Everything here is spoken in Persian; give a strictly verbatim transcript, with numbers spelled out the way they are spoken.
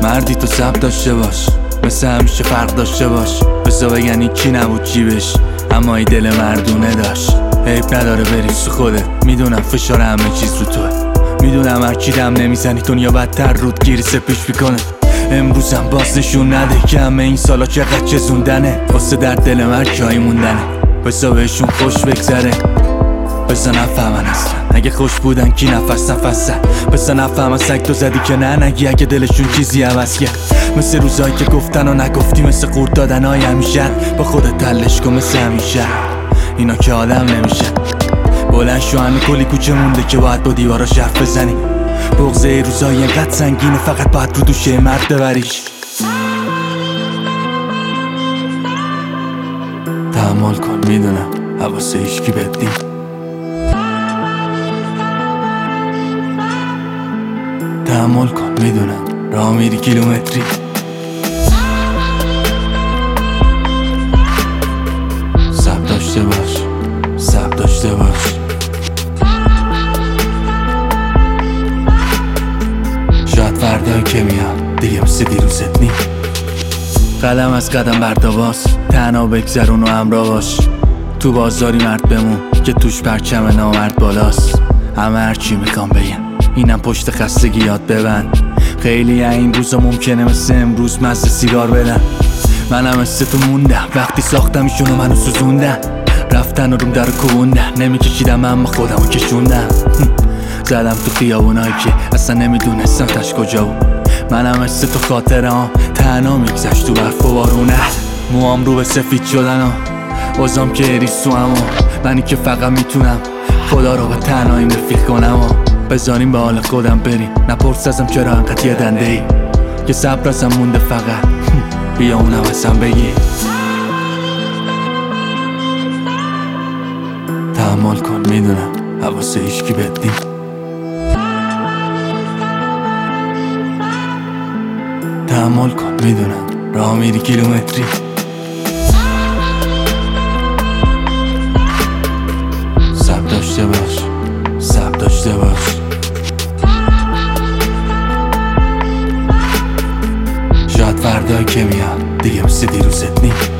مردی تو صبر داشته باش، مثل همیشه فرق داشته باش. بزا بگن این کی نبود جیبش، اما ای دل مردونه داشت. عیب نداره بری سو خوده، میدونم فشار همه چیز رو توه، میدونم هر کی دم نمیزنی دنیا بدتر رود گیری سپیش میکنه. امروزم باز نشون نده که همه این سالا چقدر چزوندنه، واسه در دل من جایی موندنه. بزا بهشون خوش بگذره، بزا نفهمن اصلا اگه خوش بودن کی نفس نفسه. بزا نفهمن سگ تو زدی که نه نگی اگه دلشون چیزی عوض کرد. مثل روزایی که گفتن و نگفتی، مثل قورت دادن های همیشه. با خودت تلش کن مثل همیشه، اینا که آدم نمیشه. بلند شو همه کلی کوچه مونده که باید با دیواراش حرف بزنی. بغضه روزایی اینقدر سنگینه فقط باید رو دوشه مرد ببریش. تحمل کن میدونم حواسه هیچکی بهت نی، تحمل کن میدونم راه میری کیلومتری. صبر داشته باش، صبر داشته باش. شاید فردایی که میاد دیگه مثل دیروزت نی. قدم از قدم برداباس، تنها بگذرون و همراه باش. تو بازاری مرد بمون که توش پرچم نامرد بالاست. همه هرچی میخوام بگم اینم پشت خستگی یاد ببند. خیلی این روزا ممکنه مثل امروز مزه سیگار بدن. منم مثل تو موندم وقتی ساختم ایشونو منو سوزوندن. رفتن و روم در کوبوندن، نمیکشیدم اما خودمو کشوندم. زدم تو خیابونایی که اصلا نمیدونستم تش کجا بود. منم مثل تو خاطره ها تنها میگذشت تو برف و بارونه. موام رو به سفید شدن و وزام که اریز تو همو. منی که فقط میتونم خدا رو به تنهاییم رفیق کنم و بذاریم به حال خودم بریم. نپرس ازم چرا انقدر یه دنده ای که صبر ازم مونده فقط بیا اونم ازم بگی. تحمل کن میدونم حواسه هیچکی بهت نی، تحمل کن میدونم راه میری کیلومتری. صبر داشته باش، صبر داشته باش. شاید فردایی که میاد دیگه مثل دیروزت نی.